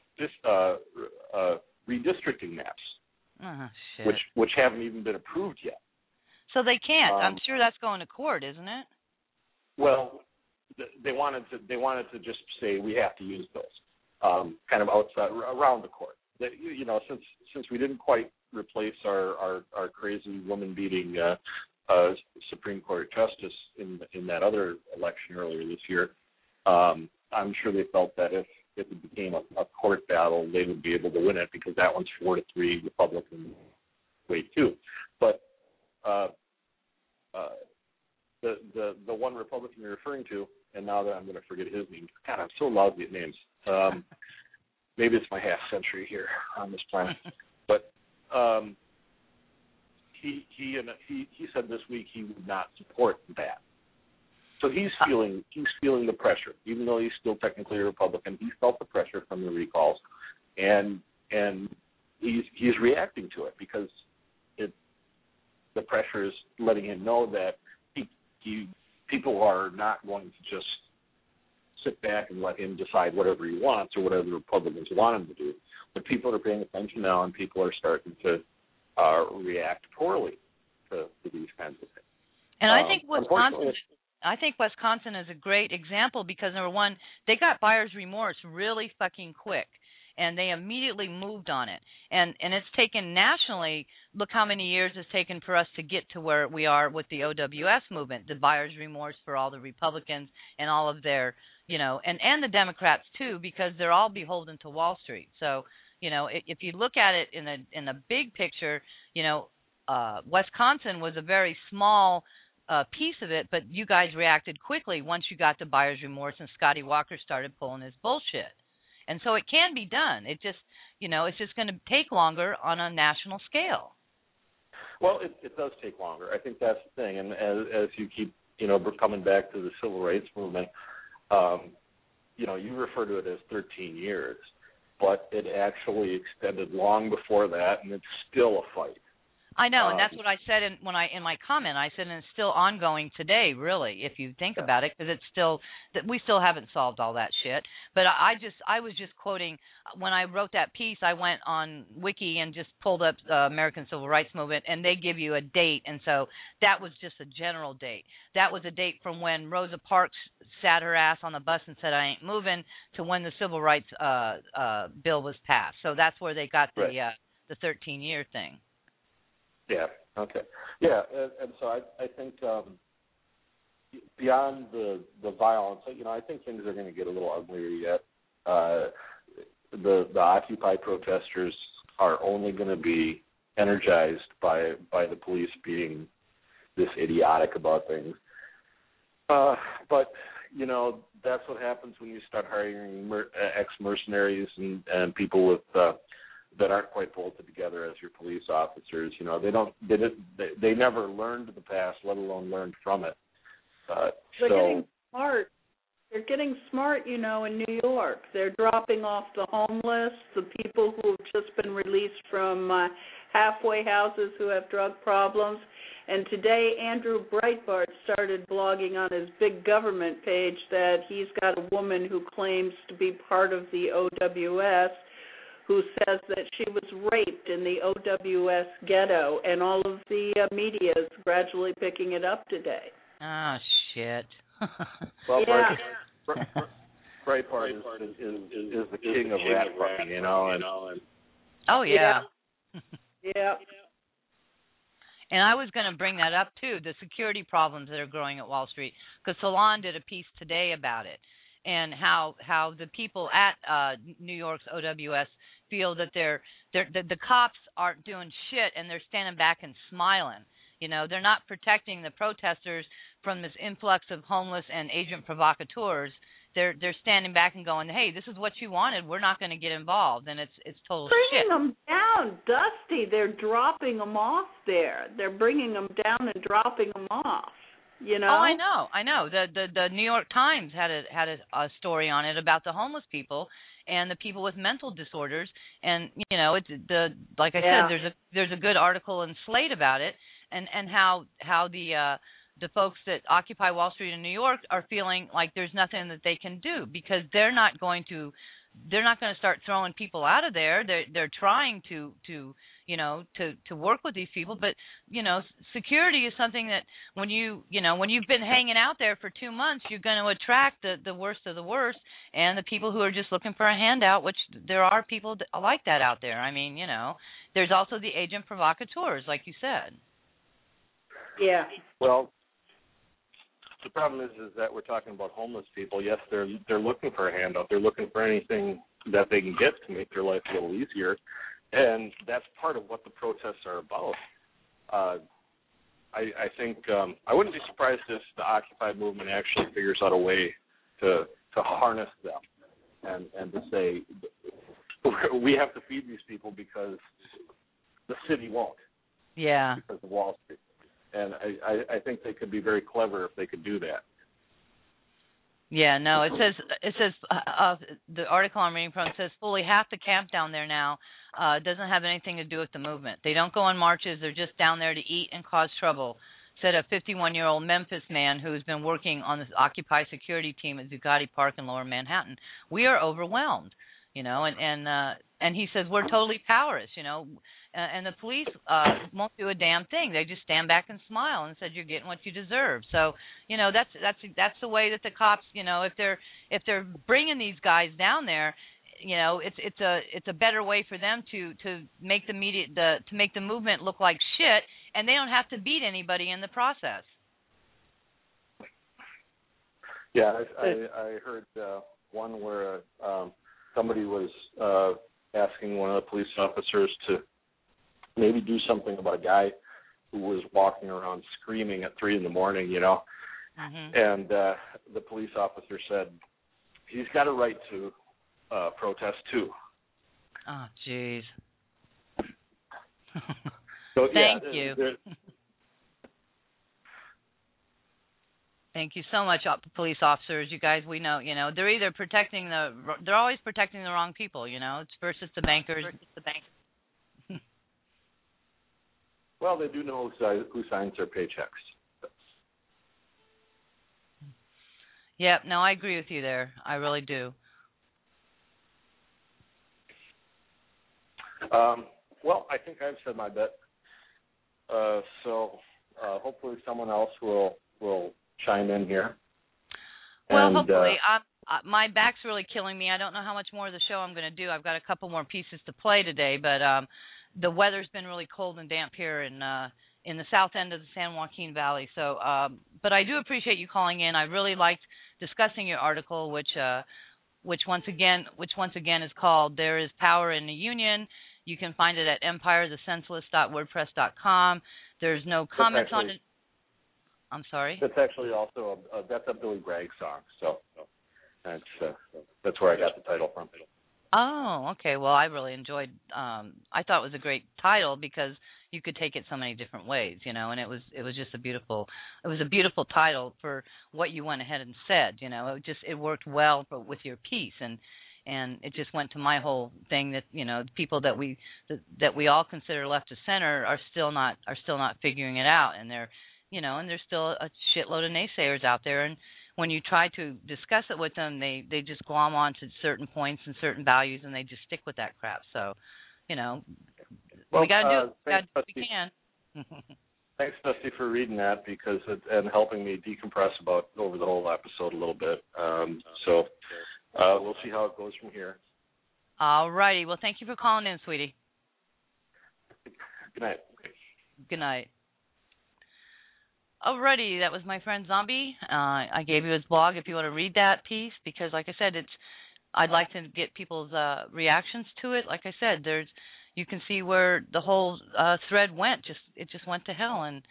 [SPEAKER 21] redistricting maps,
[SPEAKER 3] oh, shit.
[SPEAKER 21] which haven't even been approved yet.
[SPEAKER 3] So they can't. I'm sure that's going to court, isn't it?
[SPEAKER 21] Well, they wanted to just say we have to use those, kind of outside around the court. Since we didn't quite replace our crazy woman-beating Supreme Court justice in that other election earlier this year, I'm sure they felt that if it became a court battle, they would be able to win it because that one's 4-3 Republican way too. But the one Republican you're referring to, and now that I'm going to forget his name, God, I'm so lousy at names. Maybe it's my half century here on this planet, but he said this week he would not support that. So he's feeling the pressure, even though he's still technically a Republican. He felt the pressure from the recalls, and he's reacting to it because the pressure is letting him know that people are not going to just sit back and let him decide whatever he wants or whatever the Republicans want him to do. But people are paying attention now, and people are starting to react poorly to these kinds of things.
[SPEAKER 3] And I think Wisconsin is a great example because, number one, they got buyer's remorse really fucking quick, and they immediately moved on it. And it's taken nationally, look how many years it's taken for us to get to where we are with the OWS movement, the buyer's remorse for all the Republicans and all of their, and the Democrats too, because they're all beholden to Wall Street. So, if you look at it in a big picture, Wisconsin was a very small piece of it, but you guys reacted quickly once you got to buyer's remorse and Scotty Walker started pulling his bullshit. And so it can be done. It just, it's just going to take longer on a national scale.
[SPEAKER 21] Well, it does take longer. I think that's the thing. And as you keep, coming back to the civil rights movement, you refer to it as 13 years, but it actually extended long before that, and it's still a fight.
[SPEAKER 3] I know, and that's what I said in my comment. I said, and it's still ongoing today, really, if you think about it, because it's still that we still haven't solved all that shit. But I was just quoting when I wrote that piece. I went on Wiki and just pulled up the American Civil Rights Movement, and they give you a date, and so that was just a general date. That was a date from when Rosa Parks sat her ass on the bus and said, "I ain't moving," to when the Civil Rights bill was passed. So that's where they got the 13-year thing.
[SPEAKER 21] Yeah. Okay. Yeah, and so I think beyond the violence, I think things are going to get a little uglier yet. The Occupy protesters are only going to be energized by the police being this idiotic about things. But that's what happens when you start hiring ex-mercenaries and people with that aren't quite bolted together as your police officers. They never learned the past, let alone learned from it.
[SPEAKER 1] They're getting smart. They're getting smart, in New York. They're dropping off the homeless, the people who have just been released from halfway houses who have drug problems. And today, Andrew Breitbart started blogging on his big government page that he's got a woman who claims to be part of the OWS who says that she was raped in the OWS ghetto, and all of the media is gradually picking it up today.
[SPEAKER 3] Oh, shit.
[SPEAKER 21] Well, Breitbart is the king of rat fucking, and
[SPEAKER 3] oh, yeah.
[SPEAKER 1] Yeah.
[SPEAKER 3] And I was going to bring that up, too, the security problems that are growing at Wall Street, because Salon did a piece today about it, and how the people at New York's OWS feel that the cops aren't doing shit, and they're standing back and smiling. They're not protecting the protesters from this influx of homeless and agent provocateurs. They're standing back and going, "Hey, this is what you wanted. We're not going to get involved," and it's total shit.
[SPEAKER 1] Bringing them down, Dusty. They're dropping them off there. They're bringing them down and dropping them off. You know?
[SPEAKER 3] Oh, I know. The New York Times had a story on it about the homeless people and the people with mental disorders, and you know, it's like I said, there's a good article in Slate about it, and how the folks that occupy Wall Street in New York are feeling like there's nothing that they can do because they're not going to start throwing people out of there. They're trying to work with these people, but you know, security is something that when you've been hanging out there for 2 months, you're going to attract the worst of the worst and the people who are just looking for a handout, which there are people like that out there. I mean, you know, there's also the agent provocateurs, like you said.
[SPEAKER 1] Yeah.
[SPEAKER 21] Well, the problem is that we're talking about homeless people. Yes, they're looking for a handout. They're looking for anything that they can get to make their life a little easier, and that's part of what the protests are about. I think I wouldn't be surprised if the Occupy movement actually figures out a way to harness them and to say we have to feed these people because the city won't.
[SPEAKER 3] Yeah.
[SPEAKER 21] Because of Wall Street. And I think they could be very clever if they could do that.
[SPEAKER 3] Yeah, no, it says the article I'm reading from says fully half the camp down there now doesn't have anything to do with the movement. They don't go on marches. They're just down there to eat and cause trouble, said a 51-year-old Memphis man who's been working on this Occupy security team at Zuccotti Park in Lower Manhattan. We are overwhelmed, you know, and he says we're totally powerless, you know. And the police won't do a damn thing. They just stand back and smile and said you're getting what you deserve. So, you know, that's the way that the cops, you know, if they're bringing these guys down there, you know, it's a better way for them to make the media to make the movement look like shit, and they don't have to beat anybody in the process.
[SPEAKER 21] Yeah, I heard one where somebody was asking one of the police officers to maybe do something about a guy who was walking around screaming at 3 a.m, you know.
[SPEAKER 3] Mm-hmm.
[SPEAKER 21] And the police officer said he's got a right to protest too.
[SPEAKER 3] Oh, jeez.
[SPEAKER 21] So,
[SPEAKER 3] Thank you. Thank you so much, police officers. You guys, we know, you know, they're either they're always protecting the wrong people, you know. It's versus the bankers.
[SPEAKER 21] Well, they do know who signs their paychecks.
[SPEAKER 3] Yep, no, I agree with you there. I really do.
[SPEAKER 21] Well, I think I've said my bit. So hopefully someone else will chime in here.
[SPEAKER 3] Well,
[SPEAKER 21] and,
[SPEAKER 3] hopefully. My back's really killing me. I don't know how much more of the show I'm going to do. I've got a couple more pieces to play today, but the weather's been really cold and damp here in the south end of the San Joaquin Valley. So, but I do appreciate you calling in. I really liked discussing your article, which once again is called "There Is Power in the Union." You can find it at empirethesenseless.wordpress.com. There's no comments on it. I'm sorry.
[SPEAKER 21] That's actually also that's a Billy Bragg song. So that's where I got the title from.
[SPEAKER 3] Oh, okay. Well, I really enjoyed. I thought it was a great title because you could take it so many different ways, you know. And it was just a beautiful title for what you went ahead and said, you know. It worked well with your piece, and it just went to my whole thing that, you know, people that we all consider left of center are still not figuring it out, and they're, you know, and there's still a shitload of naysayers out there, and when you try to discuss it with them, they just glom on to certain points and certain values, and they just stick with that crap. So, you know, we got to do what we can.
[SPEAKER 21] Thanks, Dusty, for reading that and helping me decompress over the whole episode a little bit. So we'll see how it goes from here.
[SPEAKER 3] All righty. Well, thank you for calling in, sweetie.
[SPEAKER 21] Good night.
[SPEAKER 3] Good night. Alrighty, that was my friend Zombie. I gave you his blog if you want to read that piece, because like I said, I'd like to get people's reactions to it. Like I said, you can see where the whole thread went. It just went to hell, and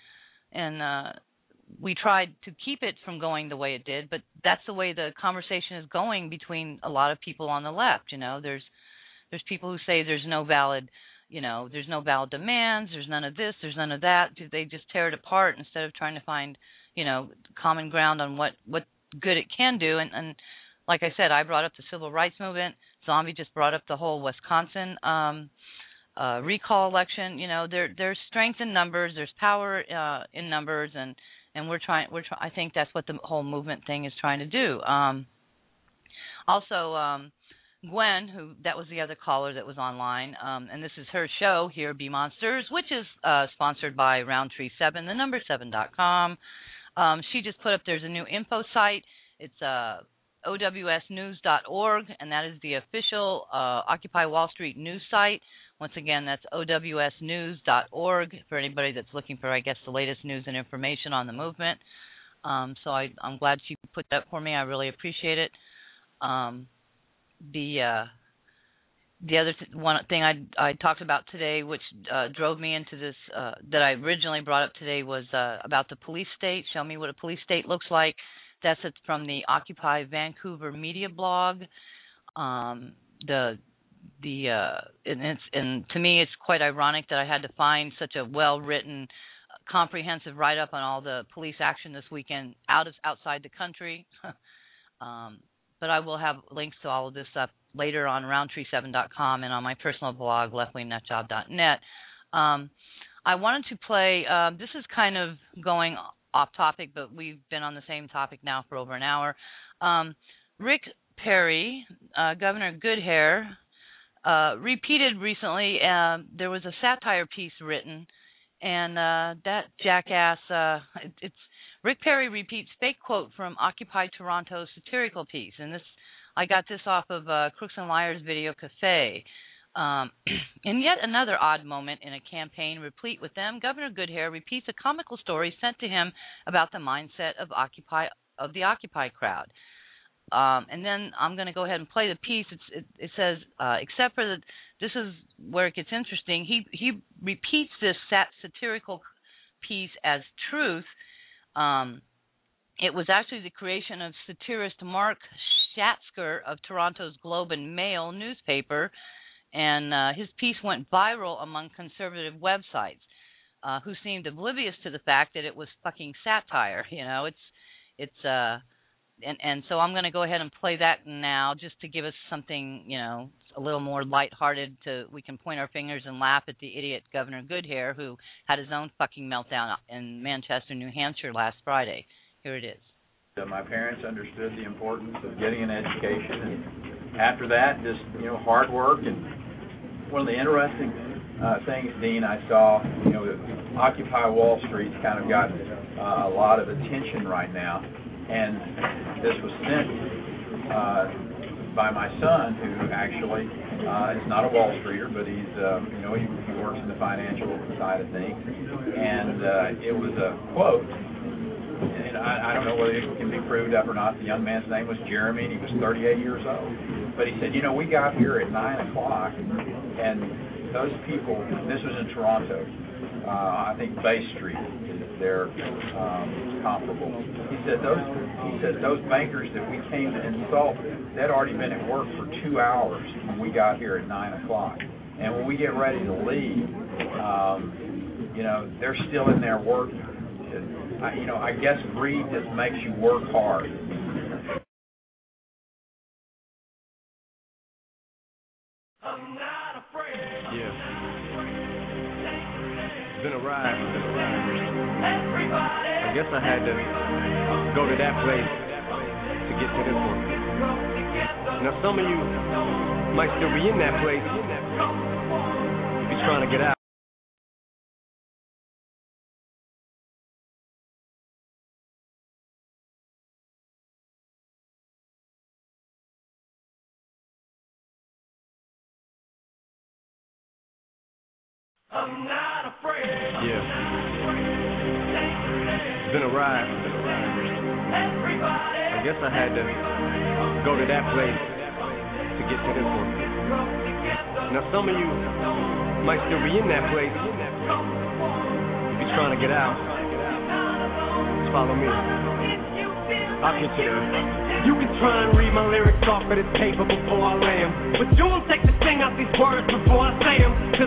[SPEAKER 3] we tried to keep it from going the way it did, but that's the way the conversation is going between a lot of people on the left. You know, there's people who say there's no valid demands, there's none of this, there's none of that. They just tear it apart instead of trying to find, common ground on what good it can do. And like I said, I brought up the civil rights movement. Zombie just brought up the whole Wisconsin recall election. There's strength in numbers, there's power in numbers, and I think that's what the whole movement thing is trying to do. Also, Gwen, that was the other caller that was online, and this is her show here, Be Monsters, which is sponsored by Roundtree 7, the number 7.com. She just put up, there's a new info site. It's OWSnews.org, and that is the official Occupy Wall Street news site. Once again, that's OWSnews.org for anybody that's looking for, I guess, the latest news and information on the movement. So I'm glad she put that for me. I really appreciate it. The other one thing I talked about today, which drove me into this, that I originally brought up today, was about the police state. Show me what a police state looks like. That's from the Occupy Vancouver media blog. And to me, it's quite ironic that I had to find such a well-written, comprehensive write-up on all the police action this weekend outside the country. But I will have links to all of this up later on Roundtree7.com and on my personal blog, leftwingnutjob.net. I wanted to play, this is kind of going off topic, but we've been on the same topic now for over an hour. Rick Perry, Governor Goodhair, repeated recently, there was a satire piece written, and that jackass, Rick Perry repeats fake quote from Occupy Toronto's satirical piece, and I got this off of Crooks and Liars Video Cafe. In yet another odd moment in a campaign replete with them, Governor Goodhair repeats a comical story sent to him about the mindset of the Occupy crowd. And then I'm going to go ahead and play the piece. It says, except for this is where it gets interesting. He repeats this satirical piece as truth. It was actually the creation of satirist Mark Schatzker of Toronto's Globe and Mail newspaper, and his piece went viral among conservative websites, who seemed oblivious to the fact that it was fucking satire. And so I'm going to go ahead and play that now, just to give us something, a little more lighthearted. We can point our fingers and laugh at the idiot Governor Goodhair, who had his own fucking meltdown in Manchester, New Hampshire last Friday. Here it is.
[SPEAKER 5] My parents understood the importance of getting an education, and after that, just hard work. And one of the interesting things, Dean, I saw, Occupy Wall Street's kind of got a lot of attention right now, and this was sent by my son, who actually is not a Wall Streeter, but he's he works in the financial side of things, and it was a quote. And I don't know whether it can be proved up or not. The young man's name was Jeremy, and he was 38 years old. But he said, we got here at 9 o'clock, and those people, this was in Toronto, I think Bay Street is their comparable. He said those bankers that we came to insult, they'd already been at work for 2 hours when we got here at 9 o'clock. And when we get ready to leave, they're still in there working. I guess greed just makes you work hard.
[SPEAKER 22] Yeah. It's been a ride. I guess I had to go to that place to get to this one. Now some of you might still be in that place. You're trying to get out. I'm not afraid. Yeah. It's been a ride. I guess I had to go to that place to get to this one. Now some of you might still be in that place. You're trying to get out. Just follow me. I'll get you there. You can try and read my lyrics off of this paper before I lay 'em, but you won't take the sting out these words before I say 'em.